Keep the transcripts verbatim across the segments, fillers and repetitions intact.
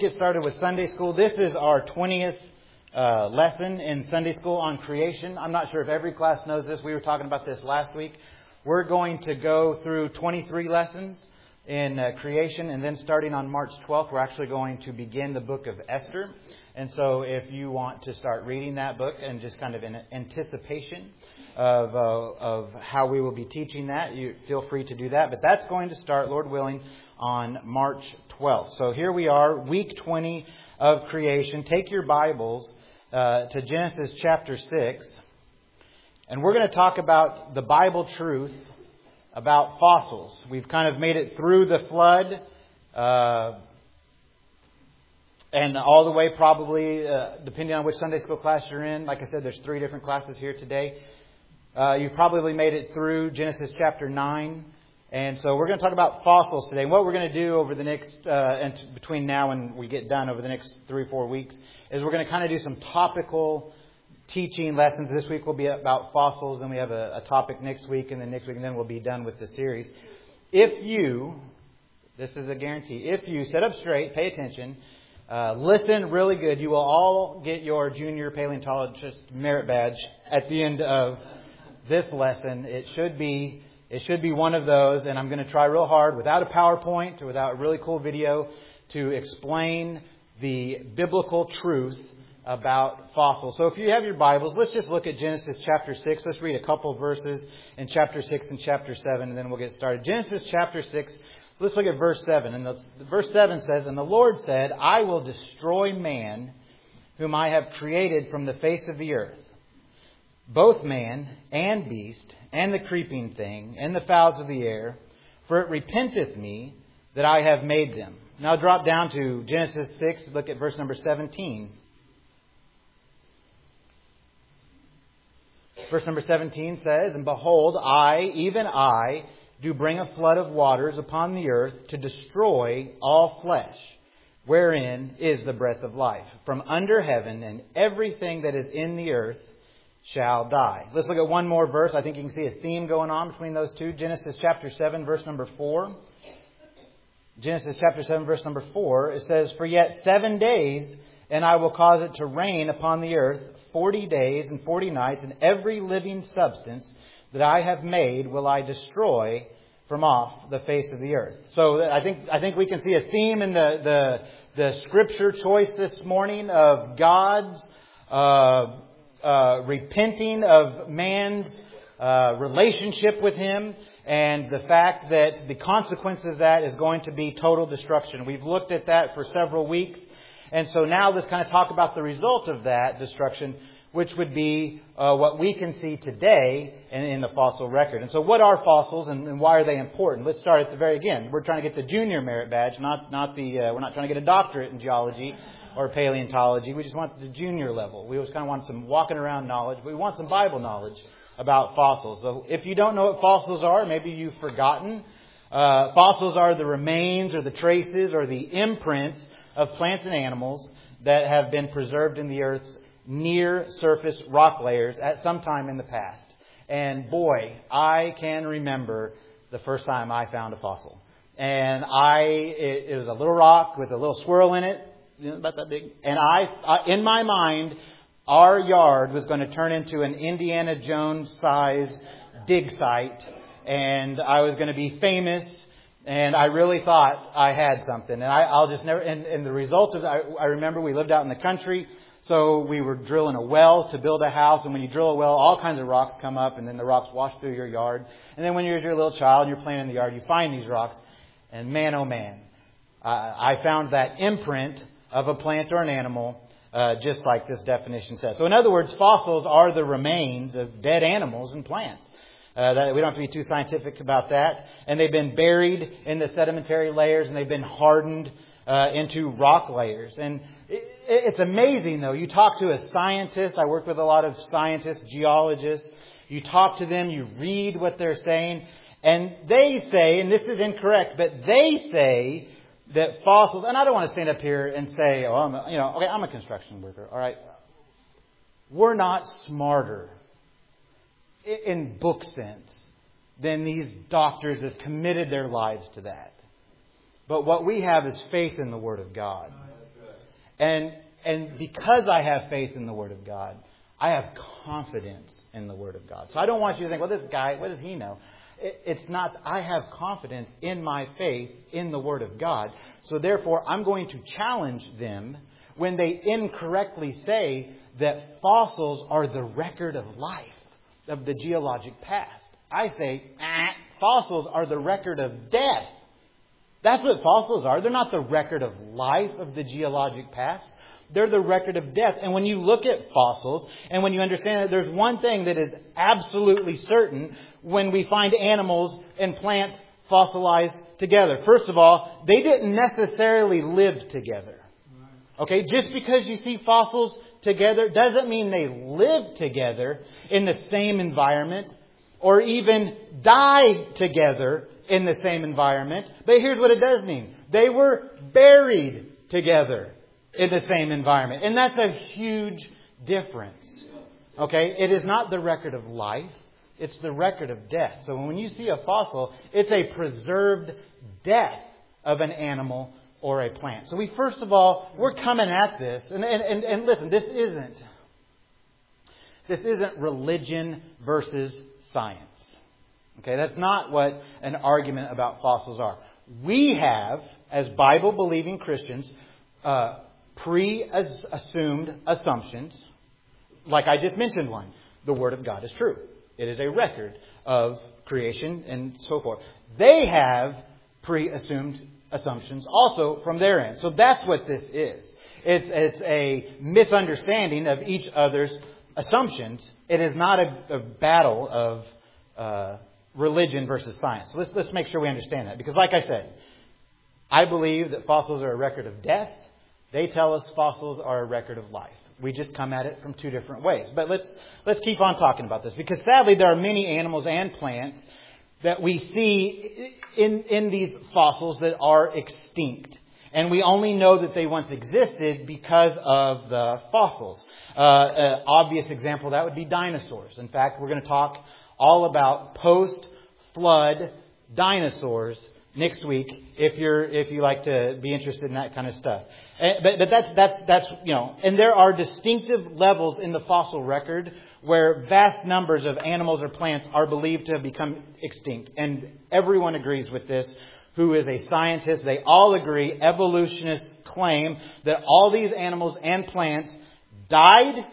Get started with Sunday school. This is our twentieth uh, lesson in Sunday school on creation. I'm not sure if every class knows this. We were talking about this last week. We're going to go through twenty-three lessons in uh, creation, and then starting on March twelfth, we're actually going to begin the book of Esther. And so if you want to start reading that book and just kind of in anticipation of, uh, of how we will be teaching that, you feel free to do that. But that's going to start, Lord willing, on March twelfth. So here we are, week twenty of creation. Take your Bibles uh, to Genesis chapter six. And we're going to talk about the Bible truth about fossils. We've kind of made it through the flood uh, and all the way probably, uh, depending on which Sunday school class you're in. Like I said, there's three different classes here today. Uh, you've probably made it through Genesis chapter nine. And so we're going to talk about fossils today. And what we're going to do over the next, uh, and between now and we get done over the next three or four weeks, is we're going to kind of do some topical teaching lessons. This week will be about fossils, and we have a, a topic next week, and then next week, and then we'll be done with the series. If you, this is a guarantee, if you sit up straight, pay attention, uh, listen really good, you will all get your junior paleontologist merit badge at the end of this lesson. It should be It should be one of those, and I'm going to try real hard without a PowerPoint or without a really cool video to explain the biblical truth about fossils. So if you have your Bibles, let's just look at Genesis chapter six. Let's read a couple verses in chapter six and chapter seven, and then we'll get started. Genesis chapter six, let's look at verse seven. And the, verse seven says, "And the Lord said, I will destroy man whom I have created from the face of the earth, both man and beast, and the creeping thing, and the fowls of the air, for it repenteth me that I have made them." Now drop down to Genesis six, look at verse number seventeen. Verse number seventeen says, "And behold, I, even I, do bring a flood of waters upon the earth to destroy all flesh, wherein is the breath of life, from under heaven, and everything that is in the earth shall die." Let's look at one more verse. I think you can see a theme going on between those two. Genesis chapter seven, verse number four. Genesis chapter seven, verse number four. It says, "For yet seven days, and I will cause it to rain upon the earth forty days and forty nights, and every living substance that I have made will I destroy from off the face of the earth." So I think I think we can see a theme in the the, the scripture choice this morning of God's Uh, Uh, repenting of man's uh, relationship with Him, and the fact that the consequence of that is going to be total destruction. We've looked at that for several weeks, and so now let's kind of talk about the result of that destruction, which would be uh, what we can see today in, in the fossil record. And so what are fossils, and, and why are they important? Let's start at the very beginning. We're trying to get the junior merit badge, not not the. Uh, we're not trying to get a doctorate in geology or paleontology. We just want the junior level. We just kind of want some walking around knowledge. We want some Bible knowledge about fossils. So if you don't know what fossils are, maybe you've forgotten. Uh, fossils are the remains or the traces or the imprints of plants and animals that have been preserved in the earth's near surface rock layers at some time in the past. And boy, I can remember the first time I found a fossil. And I, it, it was a little rock with a little swirl in it. About that big. And I, I, in my mind, our yard was going to turn into an Indiana Jones size dig site, and I was going to be famous. And I really thought I had something, and I, I'll just never. And, and the result of that, I, I remember we lived out in the country, so we were drilling a well to build a house. And when you drill a well, all kinds of rocks come up, and then the rocks wash through your yard. And then when you're a little child and you're playing in the yard, you find these rocks, and man, oh man, I, I found that imprint of a plant or an animal, uh, just like this definition says. So in other words, fossils are the remains of dead animals and plants. Uh, that, we don't have to be too scientific about that. And they've been buried in the sedimentary layers, and they've been hardened uh, into rock layers. And it, it's amazing, though. You talk to a scientist. I work with a lot of scientists, geologists. You talk to them, you read what they're saying, and they say, and this is incorrect, but they say that fossils, and I don't want to stand up here and say, oh, I'm a, you know, okay, I'm a construction worker, all right. We're not smarter in book sense than these doctors that committed their lives to that. But what we have is faith in the Word of God. And and because I have faith in the Word of God, I have confidence in the Word of God. So I don't want you to think, well, this guy, what does he know? It's not, I have confidence in my faith in the Word of God. So therefore, I'm going to challenge them when they incorrectly say that fossils are the record of life, of the geologic past. I say, ah, fossils are the record of death. That's what fossils are. They're not the record of life of the geologic past. They're the record of death. And when you look at fossils, and when you understand that there's one thing that is absolutely certain when we find animals and plants fossilized together. First of all, they didn't necessarily live together. Okay, just because you see fossils together doesn't mean they live together in the same environment or even die together in the same environment. But here's what it does mean. They were buried together in the same environment. And that's a huge difference. Okay? It is not the record of life. It's the record of death. So when you see a fossil, it's a preserved death of an animal or a plant. So we, first of all, we're coming at this. And, and, and, and listen, this isn't, this isn't religion versus science. Okay? That's not what an argument about fossils are. We have, as Bible-believing Christians, uh, pre-assumed assumptions, like I just mentioned one. The Word of God is true. It is a record of creation and so forth. They have pre-assumed assumptions also from their end. So that's what this is. It's, it's a misunderstanding of each other's assumptions. It is not a, a battle of uh, religion versus science. So let's, let's make sure we understand that. Because like I said, I believe that fossils are a record of death. They tell us fossils are a record of life. We just come at it from two different ways. But let's let's keep on talking about this. Because sadly, there are many animals and plants that we see in, in these fossils that are extinct. And we only know that they once existed because of the fossils. Uh, an obvious example of that would be dinosaurs. In fact, we're going to talk all about post-flood dinosaurs next week, if you're if you like to be interested in that kind of stuff. But but that's that's that's you know, and there are distinctive levels in the fossil record where vast numbers of animals or plants are believed to have become extinct, and everyone agrees with this. Who is a scientist? They all agree. Evolutionists claim that all these animals and plants died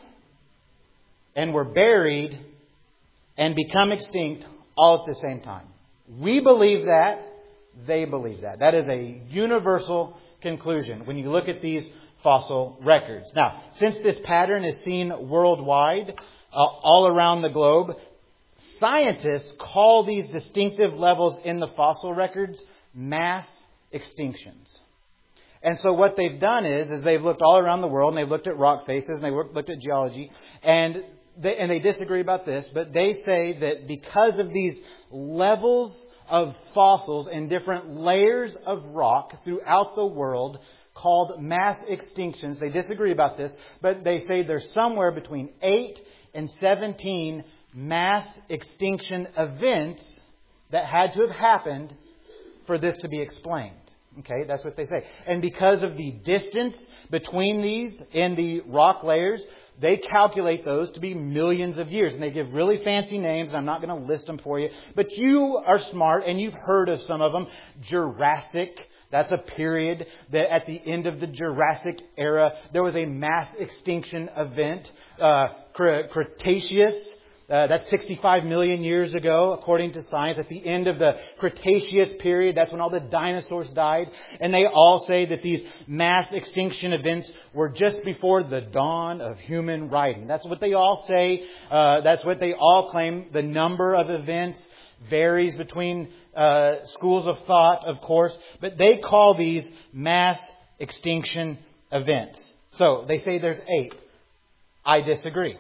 and were buried and become extinct all at the same time. We believe that. They believe that. That is a universal conclusion when you look at these fossil records. Now, since this pattern is seen worldwide, uh, all around the globe, scientists call these distinctive levels in the fossil records mass extinctions. And so what they've done is, is they've looked all around the world, and they've looked at rock faces, and they've looked at geology, and they, and they disagree about this, but they say that because of these levels of fossils and different layers of rock throughout the world called mass extinctions. They disagree about this, but they say there's somewhere between eight and seventeen mass extinction events that had to have happened for this to be explained. Okay, that's what they say. And because of the distance between these in the rock layers, they calculate those to be millions of years. And they give really fancy names, and I'm not going to list them for you. But you are smart, and you've heard of some of them. Jurassic. That's a period that at the end of the Jurassic era, there was a mass extinction event. Uh, Cretaceous. Uh, that's sixty-five million years ago, according to science. At the end of the Cretaceous period, that's when all the dinosaurs died. And they all say that these mass extinction events were just before the dawn of human writing. That's what they all say. Uh, that's what they all claim. The number of events varies between uh, schools of thought, of course. But they call these mass extinction events. So they say there's eight. I disagree.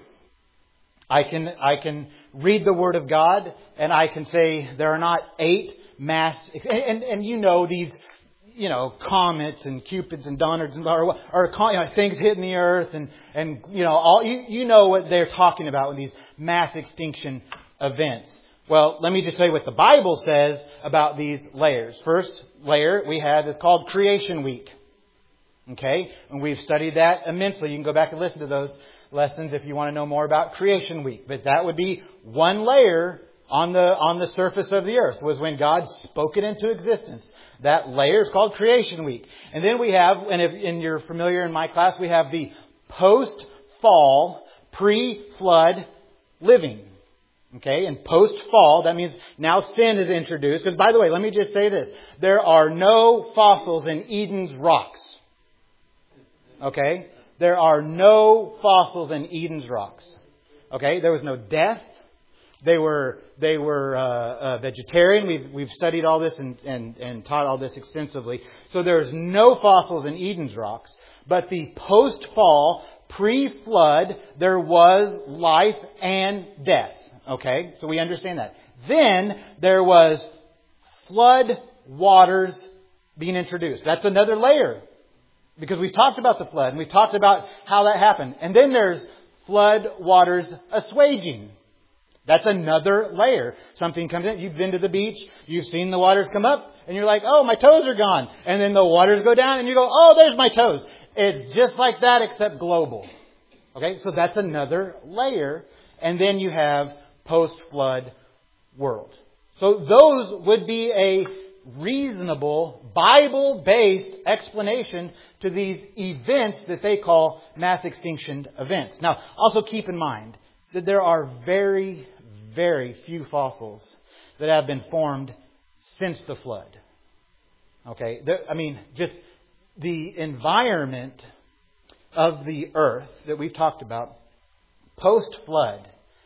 I can I can read the Word of God, and I can say there are not eight mass and and, and you know these you know comets and cupids and donards and or, or you know, things hitting the earth and and you know all you you know what they're talking about with these mass extinction events. Well, let me just tell you what the Bible says about these layers. First layer we have is called Creation Week. Okay? And we've studied that immensely. You can go back and listen to those lessons if you want to know more about Creation Week. But that would be one layer on the on the surface of the earth, was when God spoke it into existence. That layer is called Creation Week. And then we have, and if and you're familiar in my class, we have the post-fall, pre-flood living. Okay, and post-fall, that means now sin is introduced. And by the way, let me just say this. There are no fossils in Eden's rocks. Okay? There are no fossils in Eden's rocks. Okay? There was no death. They were they were uh, uh, vegetarian. We've we've studied all this and, and, and taught all this extensively. So there's no fossils in Eden's rocks. But the post-fall, pre-flood, there was life and death. Okay? So we understand that. Then there was flood waters being introduced. That's another layer. Because we've talked about the flood and we've talked about how that happened. And then there's flood waters assuaging. That's another layer. Something comes in. You've been to the beach. You've seen the waters come up. And you're like, oh, my toes are gone. And then the waters go down. And you go, oh, there's my toes. It's just like that except global. Okay, so that's another layer. And then you have post-flood world. So those would be a reasonable, Bible-based explanation to these events that they call mass extinction events. Now, also keep in mind that there are very, very few fossils that have been formed since the flood. Okay? There, I mean, just the environment of the earth that we've talked about post-flood,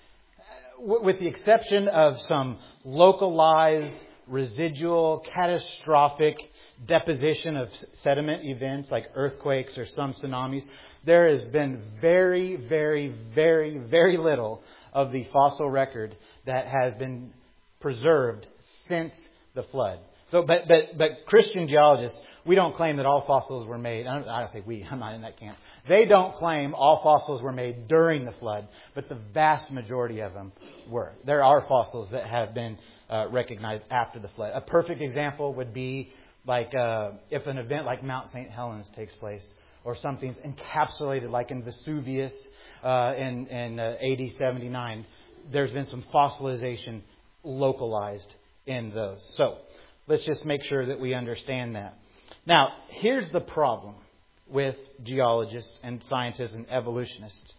with the exception of some localized, residual, catastrophic deposition of sediment events like earthquakes or some tsunamis, there has been very, very, very, very little of the fossil record that has been preserved since the flood. So, but but but Christian geologists, we don't claim that all fossils were made. I don't, I don't say we. I'm not in that camp. They don't claim all fossils were made during the flood, but the vast majority of them were. There are fossils that have been uh, recognized after the flood. A perfect example would be like uh, if an event like Mount Saint Helens takes place, or something's encapsulated like in Vesuvius uh, in, in uh, A D seventy-nine. There's been some fossilization localized in those. So let's just make sure that we understand that. Now, here's the problem with geologists and scientists and evolutionists.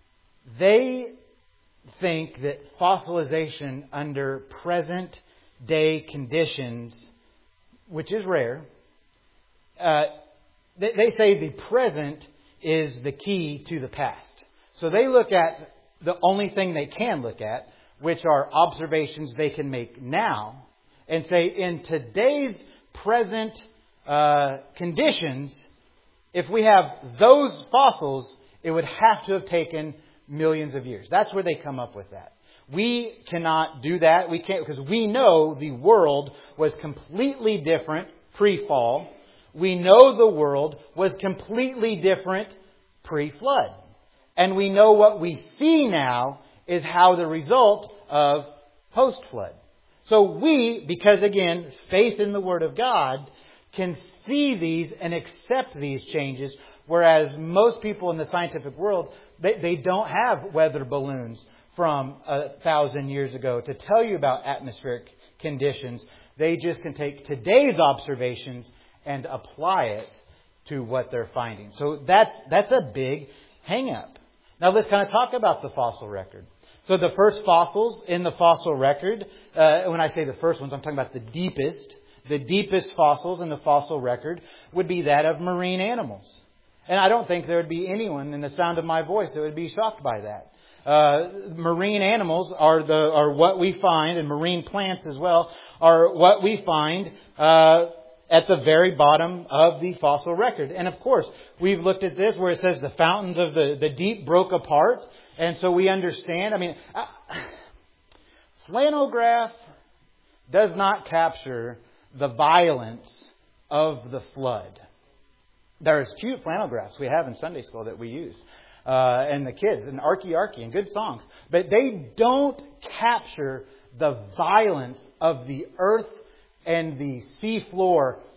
They think that fossilization under present day conditions, which is rare, uh, they, they say the present is the key to the past. So they look at the only thing they can look at, which are observations they can make now, and say in today's present uh, conditions, if we have those fossils, it would have to have taken millions of years. That's where they come up with that. We cannot do that. We can't, because we know the world was completely different pre-fall. We know the world was completely different pre-flood. And we know what we see now is how the result of post-flood. So we, because again, faith in the Word of God, can see these and accept these changes, whereas most people in the scientific world, they, they don't have weather balloons from a thousand years ago to tell you about atmospheric conditions. They just can take today's observations and apply it to what they're finding. So that's that's a big hang-up. Now let's kind of talk about the fossil record. So the first fossils in the fossil record, uh, when I say the first ones, I'm talking about the deepest. The deepest fossils in the fossil record would be that of marine animals. And I don't think there would be anyone in the sound of my voice that would be shocked by that. Uh, marine animals are the are what we find, and marine plants as well, are what we find uh, at the very bottom of the fossil record. And of course, we've looked at this where it says the fountains of the, the deep broke apart. And so we understand, I mean, uh, flannel graph does not capture the violence of the flood. There's cute flannel graphs we have in Sunday school that we use. Uh, and the kids, and Arky Arky, and good songs. But they don't capture the violence of the earth and the sea floor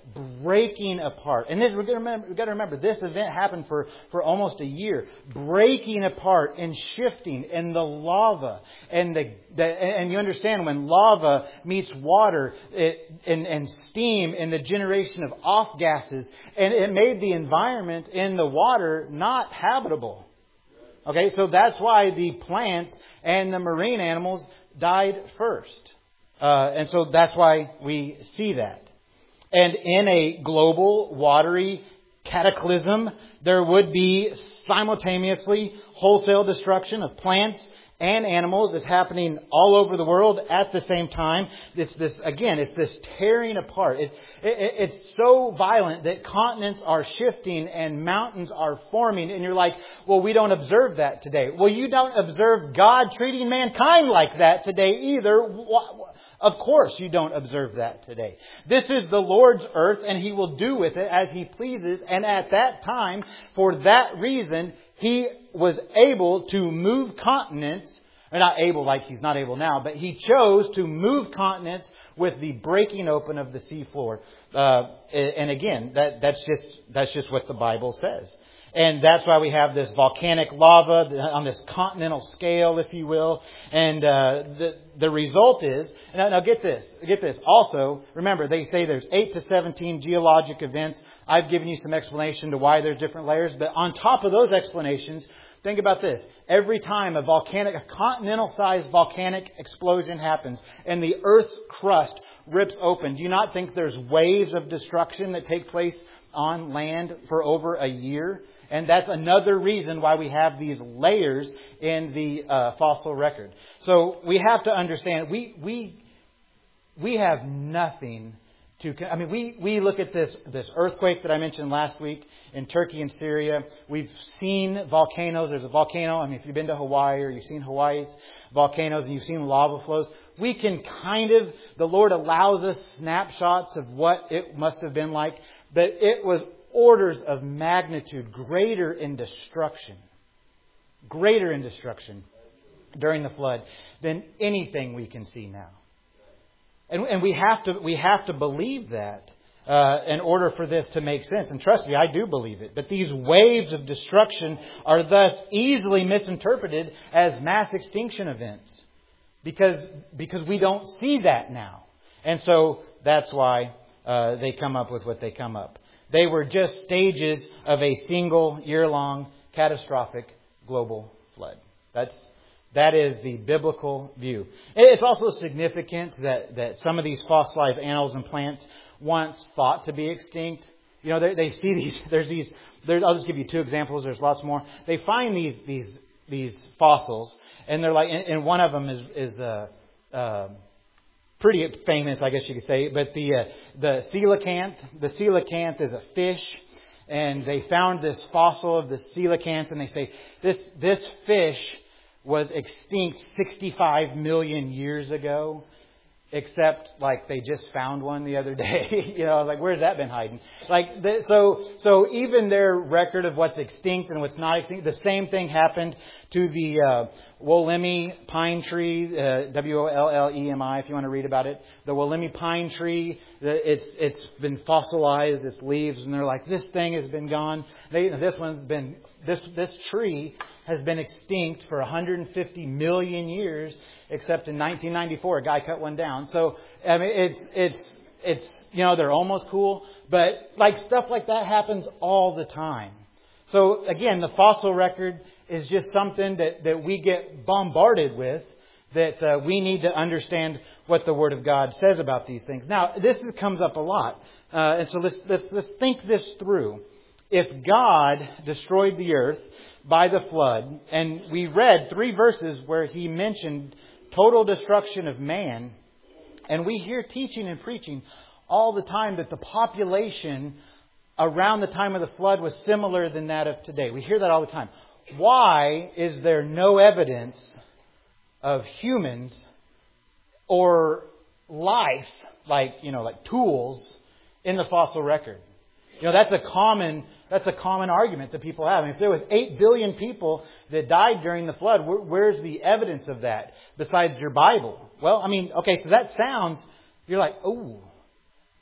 breaking apart. And this, we've got to remember, we've got to remember this event happened for, for almost a year. Breaking apart and shifting in the lava. And the, the and you understand when lava meets water it, and, and steam and the generation of off gases, and it made the environment in the water not habitable. Okay, so that's why the plants and the marine animals died first. Uh, and so that's why we see that. And in a global, watery cataclysm, there would be simultaneously wholesale destruction of plants and animals. It's happening all over the world at the same time. It's this, again, it's this tearing apart. It, it, it's so violent that continents are shifting and mountains are forming. And you're like, well, we don't observe that today. Well, you don't observe God treating mankind like that today either. Of course you don't observe that today. This is the Lord's earth, and He will do with it as He pleases. And at that time, for that reason, He was able to move continents. Or not able like He's not able now, but He chose to move continents with the breaking open of the seafloor. Uh, and again, that, that's just that's just what the Bible says. And that's why we have this volcanic lava on this continental scale, if you will. And uh, the the result is, now, now get this, get this. Also, remember, they say there's eight to seventeen geologic events. I've given you some explanation to why there's different layers. But on top of those explanations, think about this. Every time a volcanic, a continental-sized volcanic explosion happens and the Earth's crust rips open, do you not think there's waves of destruction that take place on land for over a year? And that's another reason why we have these layers in the uh, fossil record. So we have to understand, we we we have nothing to... I mean, we, we look at this, this earthquake that I mentioned last week in Turkey and Syria. We've seen volcanoes. There's a volcano. I mean, if you've been to Hawaii or you've seen Hawaii's volcanoes and you've seen lava flows, we can kind of... The Lord allows us snapshots of what it must have been like. But it was orders of magnitude greater in destruction, greater in destruction during the flood than anything we can see now. And, and we have to we have to believe that uh, in order for this to make sense. And trust me, I do believe it. But these waves of destruction are thus easily misinterpreted as mass extinction events because because we don't see that now. And so that's why uh, they come up with what they come up. They were just stages of a single year-long catastrophic global flood. That's that is the biblical view. It's also significant that, that some of these fossilized animals and plants once thought to be extinct. You know, they, they see these. There's these. There's, I'll just give you two examples. There's lots more. They find these these these fossils, and they're like, and, and one of them is is uh, uh, pretty famous, I guess you could say. But the uh, the coelacanth, the coelacanth is a fish, and they found this fossil of the coelacanth, and they say this this fish was extinct sixty-five million years ago. Except, like, they just found one the other day. You know, I was like, where's that been hiding? Like, the, so, so even their record of what's extinct and what's not extinct, the same thing happened to the uh, Wollemi pine tree, uh, W O L L E M I, if you want to read about it. The Wollemi pine tree, the, it's it's been fossilized, its leaves, and they're like, this thing has been gone. They, this one's been, this this tree has been extinct for one hundred fifty million years, except in nineteen ninety-four, a guy cut one down. So, I mean, it's, it's, it's, you know, they're almost cool, but like stuff like that happens all the time. So again, the fossil record is just something that, that we get bombarded with, that uh, we need to understand what the Word of God says about these things. Now, this is, comes up a lot. Uh, and so let's, let's, let's think this through. If God destroyed the earth by the flood, and we read three verses where He mentioned total destruction of man, and we hear teaching and preaching all the time that the population around the time of the flood was similar than that of today. We hear that all the time. Why is there no evidence of humans or life, like, you know, like tools, in the fossil record? You know, that's a common that's a common argument that people have. I mean, if there was eight billion people that died during the flood, where, where's the evidence of that besides your Bible? Well, I mean, okay, so that sounds, you're like, oh,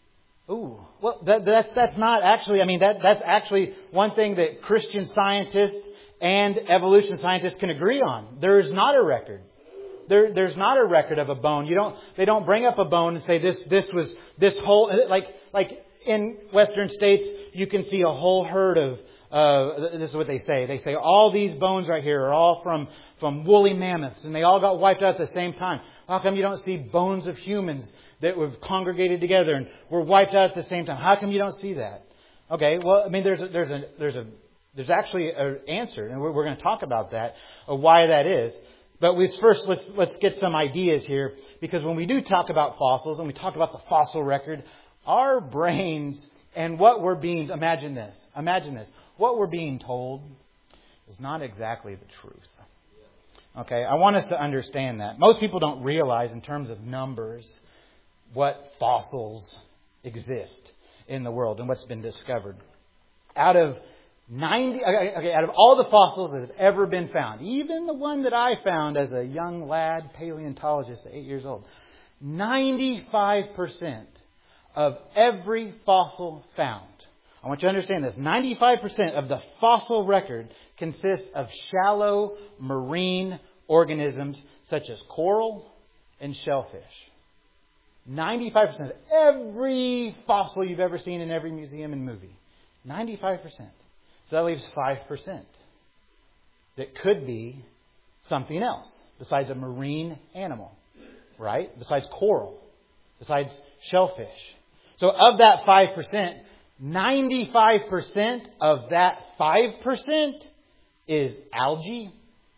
Ooh, well, that, that's that's not actually. I mean, that that's actually one thing that Christian scientists and evolution scientists can agree on. There is not a record. There, there's not a record of a bone. You don't. They don't bring up a bone and say this. This was this whole like like in Western states. You can see a whole herd of. Uh, this is what they say. They say all these bones right here are all from from woolly mammoths, and they all got wiped out at the same time. How come you don't see bones of humans that were congregated together and were wiped out at the same time? How come you don't see that? Okay, well, I mean, there's a, there's a there's a there's actually an answer, and we're, we're going to talk about that, of why that is. But we first let's let's get some ideas here, because when we do talk about fossils and we talk about the fossil record, our brains and what we're being imagine this imagine this what we're being told is not exactly the truth. Okay, I want us to understand that. Most people don't realize in terms of numbers what fossils exist in the world and what's been discovered. Out of ninety, okay, out of all the fossils that have ever been found, even the one that I found as a young lad paleontologist at eight years old, ninety-five percent of every fossil found, I want you to understand this, ninety-five percent of the fossil record consists of shallow marine organisms such as coral and shellfish. ninety-five percent of every fossil you've ever seen in every museum and movie. ninety-five percent. So that leaves five percent that could be something else besides a marine animal, right? Besides coral, besides shellfish. So of that five percent, ninety-five percent of that five percent is algae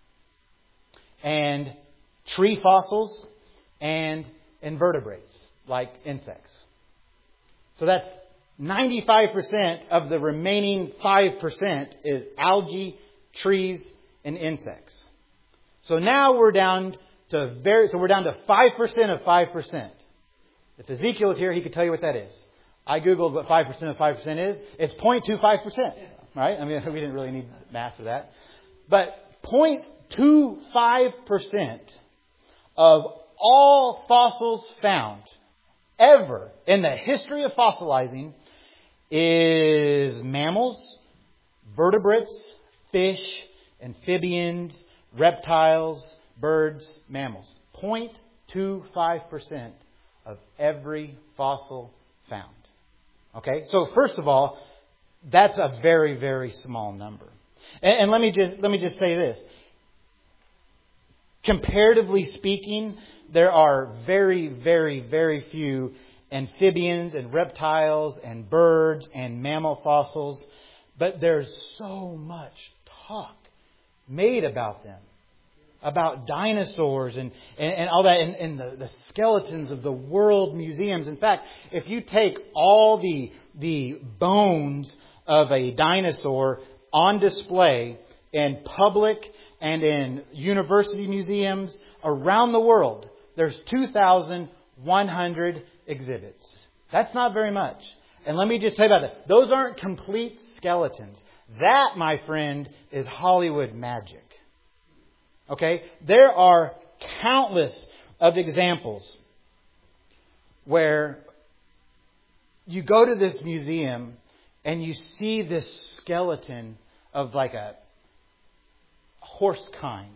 and tree fossils and invertebrates like insects. So that's ninety-five percent of the remaining five percent is algae, trees, and insects. So now we're down to very so we're down to five percent of five percent. If Ezekiel was here, he could tell you what that is. I Googled what five percent of five percent is. It's zero point two five percent. Right? I mean, we didn't really need math for that. But zero point two five percent of all fossils found ever in the history of fossilizing is mammals, vertebrates, fish, amphibians, reptiles, birds, mammals. zero point two five percent of every fossil found. Okay, so first of all, that's a very, very small number. And, and let me just let me just say this. Comparatively speaking, there are very, very, very few amphibians and reptiles and birds and mammal fossils, but there's so much talk made about them. About dinosaurs and, and, and all that, and, and the, the skeletons of the world museums. In fact, if you take all the the bones of a dinosaur on display in public and in university museums around the world, there's two thousand one hundred exhibits. That's not very much. And let me just tell you about that. Those aren't complete skeletons. That, my friend, is Hollywood magic. Okay, there are countless of examples where you go to this museum and you see this skeleton of like a horse kind.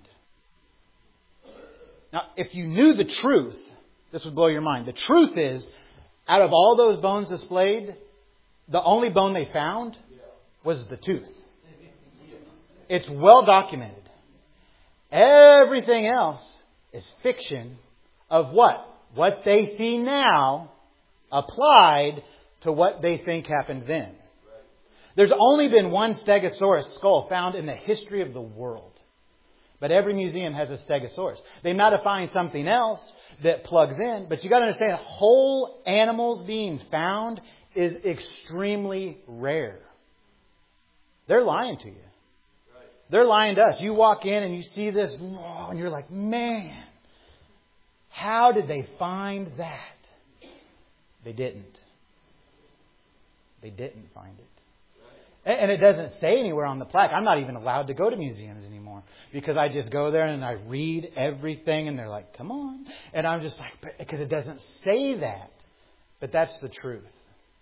Now, if you knew the truth, this would blow your mind. The truth is, out of all those bones displayed, the only bone they found was the tooth. It's well documented. Everything else is fiction of what? What they see now applied to what they think happened then. There's only been one Stegosaurus skull found in the history of the world. But every museum has a Stegosaurus. They might have found something else that plugs in, but you got to understand, whole animals being found is extremely rare. They're lying to you. They're lying to us. You walk in and you see this, and you're like, man, how did they find that? They didn't. They didn't find it. And it doesn't say anywhere on the plaque. I'm not even allowed to go to museums anymore because I just go there and I read everything and they're like, come on. And I'm just like, because it doesn't say that. But that's the truth.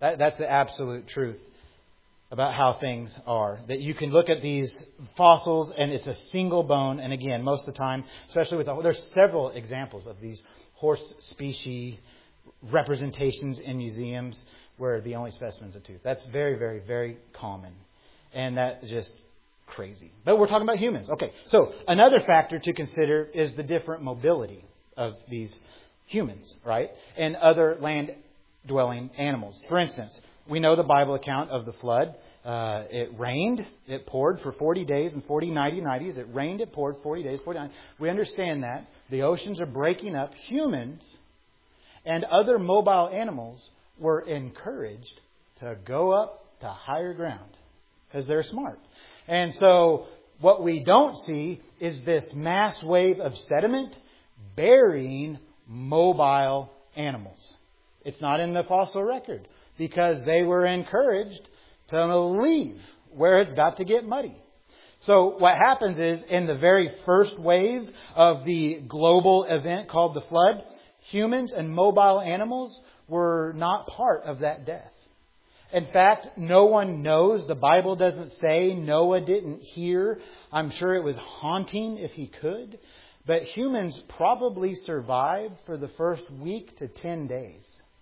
That, that's the absolute truth about how things are. That you can look at these fossils and it's a single bone. And again, most of the time, especially with the, there's several examples of these horse species representations in museums where the only specimen is a tooth. That's very, very, very common. And that's just crazy. But we're talking about humans. Okay, so another factor to consider is the different mobility of these humans, right? And other land-dwelling animals. For instance, we know the Bible account of the flood. Uh, it rained, it poured for forty days and forty nighty nighties. It rained, it poured forty days, forty nights. We understand that. The oceans are breaking up. Humans and other mobile animals were encouraged to go up to higher ground because they're smart. And so what we don't see is this mass wave of sediment burying mobile animals. It's not in the fossil record because they were encouraged to leave where it's got to get muddy. So what happens is in the very first wave of the global event called the flood, humans and mobile animals were not part of that death. In fact, no one knows. The Bible doesn't say. Noah didn't hear. I'm sure it was haunting if he could. But humans probably survived for the first week to ten days.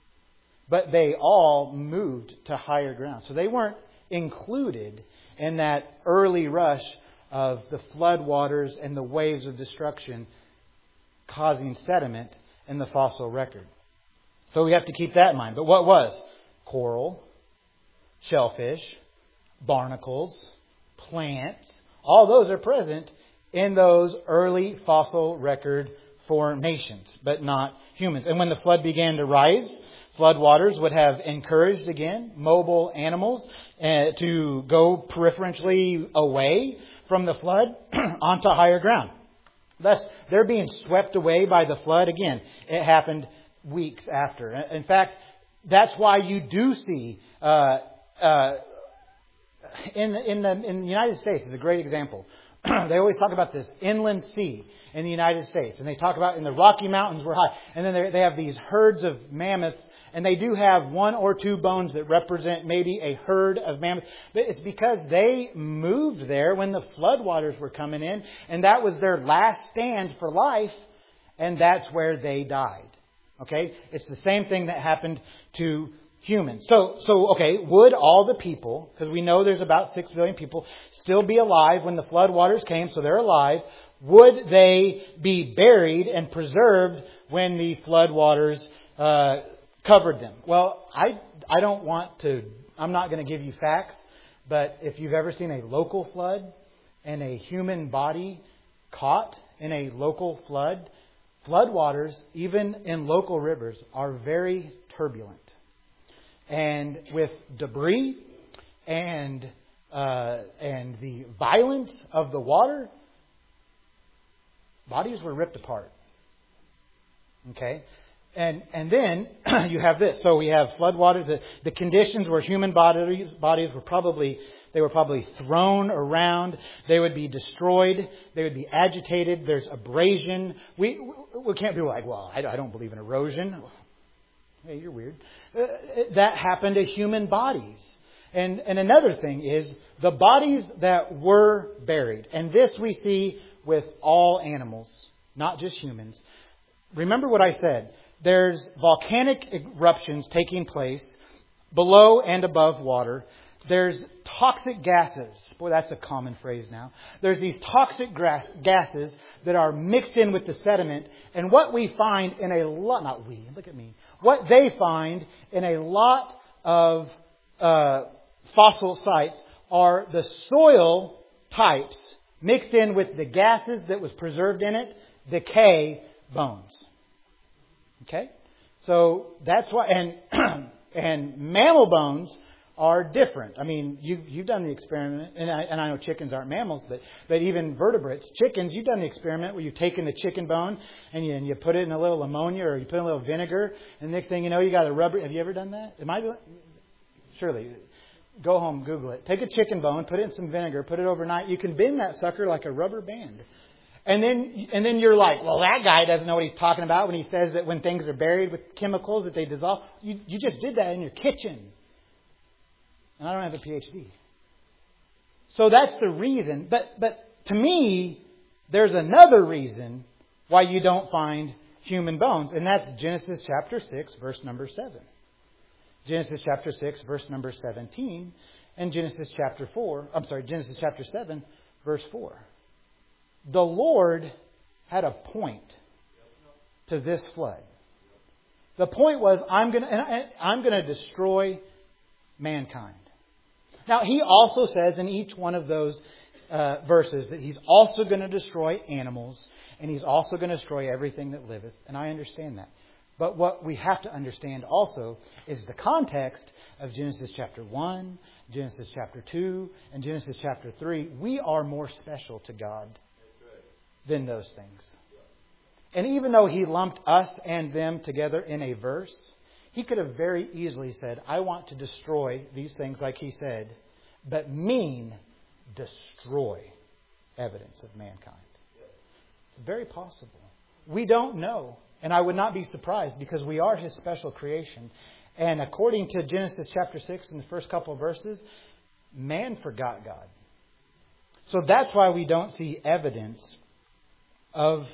But they all moved to higher ground. So they weren't included in that early rush of the flood waters and the waves of destruction causing sediment in the fossil record. So we have to keep that in mind. But what was? Coral, shellfish, barnacles, plants, all those are present in those early fossil record formations, but not humans. And when the flood began to rise, flood waters would have encouraged again mobile animals uh, to go peripherally away from the flood onto higher ground. Thus, they're being swept away by the flood. Again, it happened weeks after. In fact, that's why you do see uh, uh, in in the in the United States is a great example. They always talk about this inland sea in the United States, and they talk about in the Rocky Mountains we're high, and then they have these herds of mammoths. And they do have one or two bones that represent maybe a herd of mammoths. But it's because they moved there when the floodwaters were coming in. And that was their last stand for life. And that's where they died. Okay? It's the same thing that happened to humans. So, so okay, would all the people, because we know there's about six billion people, still be alive when the floodwaters came, so they're alive, would they be buried and preserved when the floodwaters uh covered them? Well, I I don't want to, I'm not going to give you facts, but if you've ever seen a local flood and a human body caught in a local flood, floodwaters, even in local rivers, are very turbulent. And with debris and uh, and the violence of the water, bodies were ripped apart. Okay? And and then you have this. So we have floodwaters. The, the conditions where human bodies bodies were probably they were probably thrown around. They would be destroyed. They would be agitated. There's abrasion. We we can't be like, well, I, I don't believe in erosion. Hey, you're weird. Uh, that happened to human bodies. And and another thing is the bodies that were buried. And this we see with all animals, not just humans. Remember what I said. There's volcanic eruptions taking place below and above water. There's toxic gases. Boy, that's a common phrase now. There's these toxic gra- gases that are mixed in with the sediment. And what we find in a lot, not we, look at me. What they find in a lot of uh, fossil sites are the soil types mixed in with the gases that was preserved in it, decay bones. Okay, so that's why, and and mammal bones are different. I mean, you've you've done the experiment, and I, and I know chickens aren't mammals, but but even vertebrates, chickens, you've done the experiment where you've taken the chicken bone and you and you put it in a little ammonia or you put in a little vinegar, and the next thing you know, you got a rubber. Have you ever done that? Am I? Surely, go home, Google it. Take a chicken bone, put it in some vinegar, put it overnight. You can bend that sucker like a rubber band. And then and then you're like, well, that guy doesn't know what he's talking about when he says that when things are buried with chemicals that they dissolve. You, you just did that in your kitchen. And I don't have a P H D. So that's the reason. But but to me, there's another reason why you don't find human bones. And that's Genesis chapter six, verse number seven. Genesis chapter six, verse number seventeen. And Genesis chapter four, I'm sorry, Genesis chapter seven, verse four. The Lord had a point to this flood. The point was, I'm going to, I'm going to destroy mankind. Now, He also says in each one of those uh, verses that He's also going to destroy animals, and He's also going to destroy everything that liveth. And I understand that. But what we have to understand also is the context of Genesis chapter one, Genesis chapter two, and Genesis chapter three. We are more special to God than those things. And even though He lumped us and them together in a verse, He could have very easily said, I want to destroy these things like He said, but mean destroy evidence of mankind. It's very possible. We don't know. And I would not be surprised because we are His special creation. And according to Genesis chapter six in the first couple of verses, man forgot God. So that's why we don't see evidence of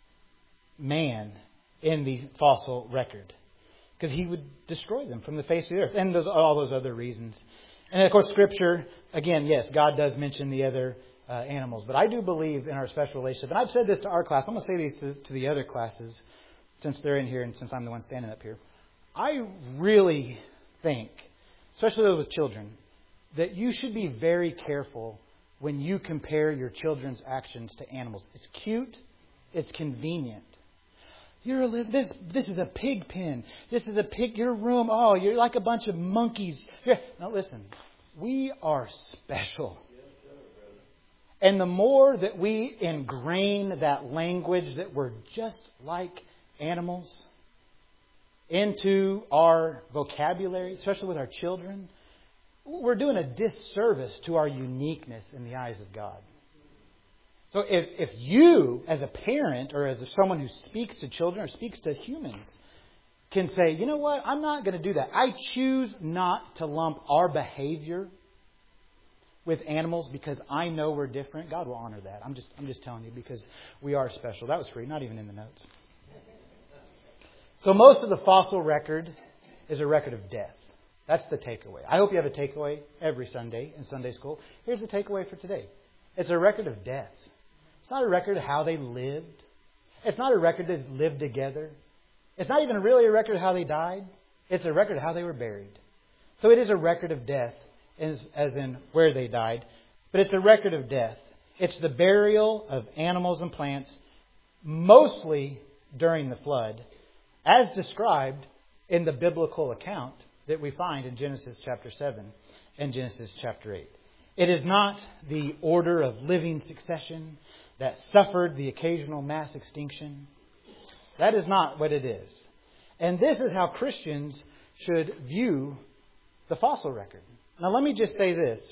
man in the fossil record. Because He would destroy them from the face of the earth. And those, all those other reasons. And of course, Scripture, again, yes, God does mention the other uh, animals. But I do believe in our special relationship. And I've said this to our class. I'm going to say these to, to the other classes, since they're in here and since I'm the one standing up here. I really think, especially with children, that you should be very careful when you compare your children's actions to animals. It's cute. It's convenient. You're a, this. This is a pig pen. This is a pig. Your room. Oh, you're like a bunch of monkeys. Here. Now listen. We are special. And the more that we ingrain that language that we're just like animals into our vocabulary, especially with our children, we're doing a disservice to our uniqueness in the eyes of God. So if, if you, as a parent or as someone who speaks to children or speaks to humans, can say, you know what, I'm not going to do that. I choose not to lump our behavior with animals because I know we're different. God will honor that. I'm just I'm just telling you because we are special. That was free, not even in the notes. So most of the fossil record is a record of death. That's the takeaway. I hope you have a takeaway every Sunday in Sunday school. Here's the takeaway for today. It's a record of death. It's not a record of how they lived. It's not a record that they lived together. It's not even really a record of how they died. It's a record of how they were buried. So it is a record of death, as, as in where they died. But it's a record of death. It's the burial of animals and plants, mostly during the flood, as described in the biblical account that we find in Genesis chapter seven and Genesis chapter eight. It is not the order of living succession that suffered the occasional mass extinction. That is not what it is. And this is how Christians should view the fossil record. Now let me just say this.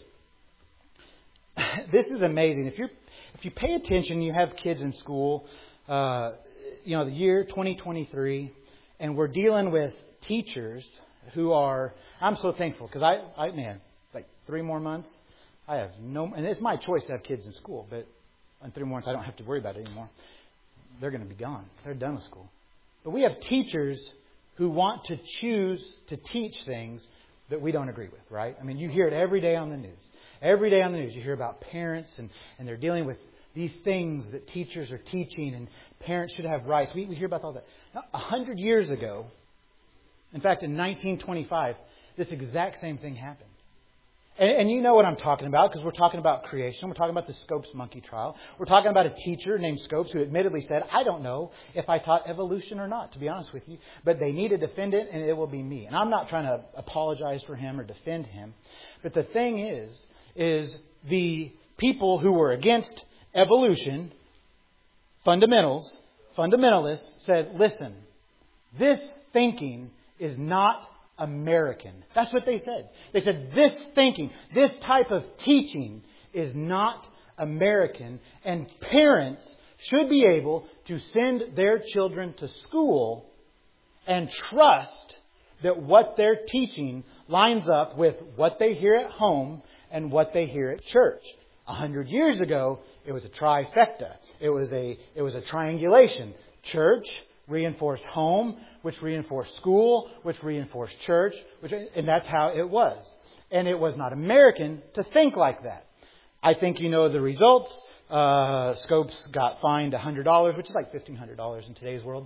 This is amazing. If you if you pay attention, you have kids in school, uh, you know, the year twenty twenty-three, and we're dealing with teachers who are, I'm so thankful because I, I, man, like three more months, I have no, and it's my choice to have kids in school, but in three more months I don't have to worry about it anymore. They're going to be gone. They're done with school. But we have teachers who want to choose to teach things that we don't agree with, right? I mean, you hear it every day on the news. Every day on the news you hear about parents and, and they're dealing with these things that teachers are teaching and parents should have rights. We, we hear about all that. Now, a hundred years ago, in fact, in nineteen twenty-five, this exact same thing happened. And, and you know what I'm talking about because we're talking about creation. We're talking about the Scopes monkey trial. We're talking about a teacher named Scopes who admittedly said, I don't know if I taught evolution or not, to be honest with you. But they need to defend it and it will be me. And I'm not trying to apologize for him or defend him. But the thing is, is the people who were against evolution, fundamentals, fundamentalists, said, listen, this thinking is not American. That's what they said. They said this thinking, this type of teaching is not American, and parents should be able to send their children to school and trust that what they're teaching lines up with what they hear at home and what they hear at church. A hundred years ago, it was a trifecta. It was a, it was a triangulation. Church reinforced home, which reinforced school, which reinforced church, which, and that's how it was. And it was not American to think like that. I think you know the results. Uh, Scopes got fined one hundred dollars, which is like fifteen hundred dollars in today's world.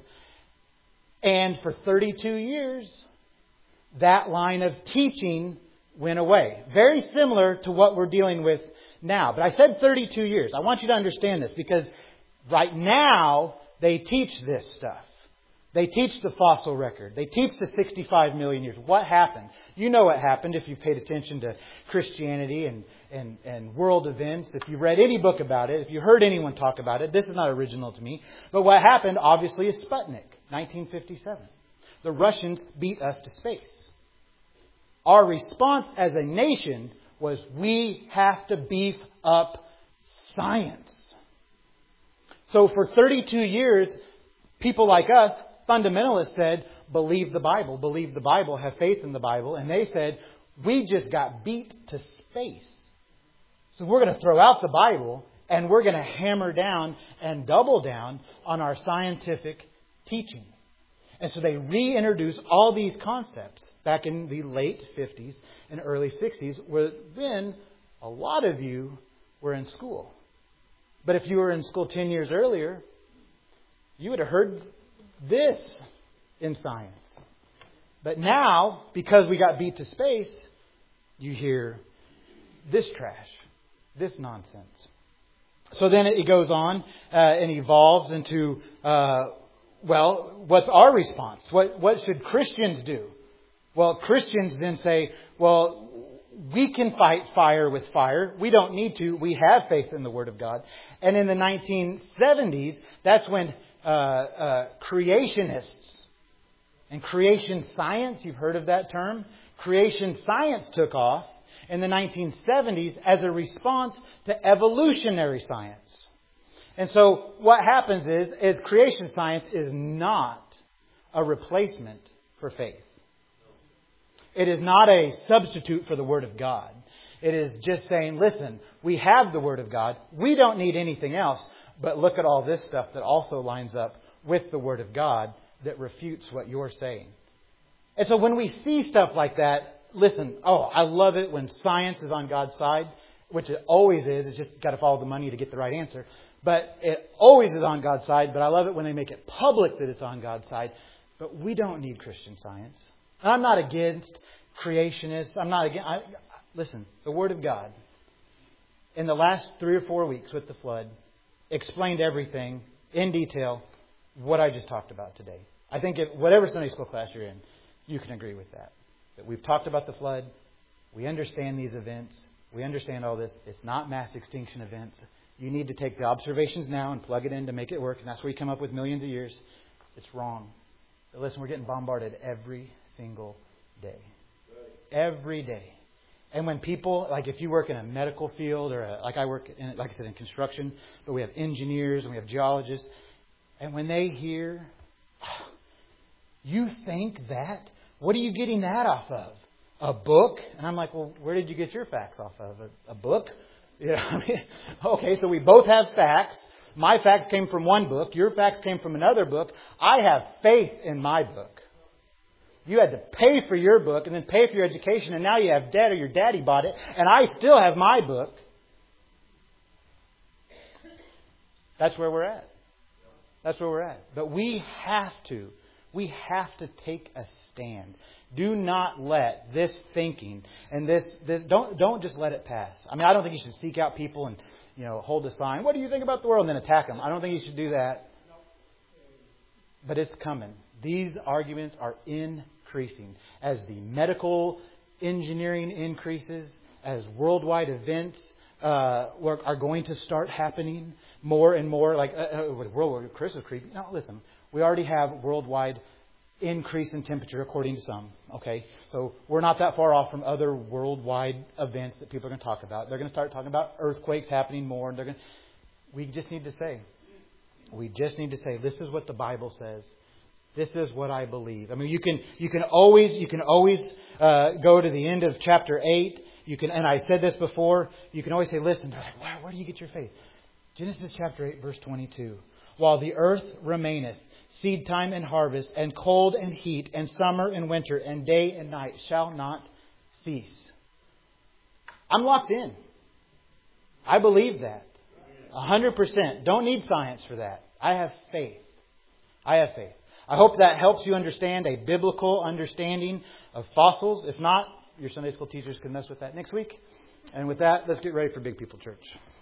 And for thirty-two years, that line of teaching went away. Very similar to what we're dealing with now. But I said thirty-two years. I want you to understand this because right now they teach this stuff. They teach the fossil record. They teach the sixty-five million years. What happened? You know what happened if you paid attention to Christianity and, and, and world events. If you read any book about it, if you heard anyone talk about it, this is not original to me. But what happened, obviously, is Sputnik, nineteen fifty-seven. The Russians beat us to space. Our response as a nation was we have to beef up science. So for thirty-two years, people like us, fundamentalists, said, believe the Bible, believe the Bible, have faith in the Bible. And they said, we just got beat to space. So we're going to throw out the Bible and we're going to hammer down and double down on our scientific teaching. And so they reintroduced all these concepts back in the late fifties and early sixties, where then a lot of you were in school. But if you were in school ten years earlier, you would have heard this in science. But now, because we got beat to space, you hear this trash, this nonsense. So then it goes on uh, and evolves into, uh, well, what's our response? What, what should Christians do? Well, Christians then say, well, we can fight fire with fire. We don't need to. We have faith in the Word of God. And in the nineteen seventies, that's when uh, uh, creationists and creation science, you've heard of that term, creation science took off in the nineteen seventies as a response to evolutionary science. And so what happens is, is creation science is not a replacement for faith. It is not a substitute for the Word of God. It is just saying, listen, we have the Word of God. We don't need anything else. But look at all this stuff that also lines up with the Word of God that refutes what you're saying. And so when we see stuff like that, listen, oh, I love it when science is on God's side, which it always is. It's just got to follow the money to get the right answer. But it always is on God's side. But I love it when they make it public that it's on God's side. But we don't need Christian Science. And I'm not against creationists. I'm not against... I, listen, the Word of God, in the last three or four weeks with the flood, explained everything in detail, what I just talked about today. I think if whatever Sunday school class you're in, you can agree with that. That we've talked about the flood. We understand these events. We understand all this. It's not mass extinction events. You need to take the observations now and plug it in to make it work. And that's where you come up with millions of years. It's wrong. But listen, we're getting bombarded every single day. Every day. And when people, like if you work in a medical field or a, like I work in, like I said, in construction, but we have engineers and we have geologists. And when they hear, you think that? What are you getting that off of? A book? And I'm like, well, where did you get your facts off of? A, a book? You know, I mean, okay, so we both have facts. My facts came from one book. Your facts came from another book. I have faith in my book. You had to pay for your book and then pay for your education, and now you have debt or your daddy bought it, and I still have my book. That's where we're at. That's where we're at. But we have to. We have to take a stand. Do not let this thinking and this this don't don't just let it pass. I mean, I don't think you should seek out people and, you know, hold a sign. What do you think about the world? And then attack them. I don't think you should do that. But it's coming. These arguments are increasing as the medical engineering increases, as worldwide events uh, are going to start happening more and more. Like uh, with World War, Chris was creepy. No, listen. We already have worldwide increase in temperature, according to some. Okay, so we're not that far off from other worldwide events that people are going to talk about. They're going to start talking about earthquakes happening more, and they're going. We just need to say, we just need to say, this is what the Bible says. This is what I believe. I mean, you can you can always you can always uh, go to the end of chapter eight. You can, and I said this before. You can always say, "Listen, where, where do you get your faith?" Genesis chapter eight, verse twenty-two. While the earth remaineth, seed time and harvest, and cold and heat, and summer and winter, and day and night shall not cease. I'm locked in. I believe that. A hundred percent. Don't need science for that. I have faith. I have faith. I hope that helps you understand a biblical understanding of fossils. If not, your Sunday school teachers can mess with that next week. And with that, let's get ready for Big People Church.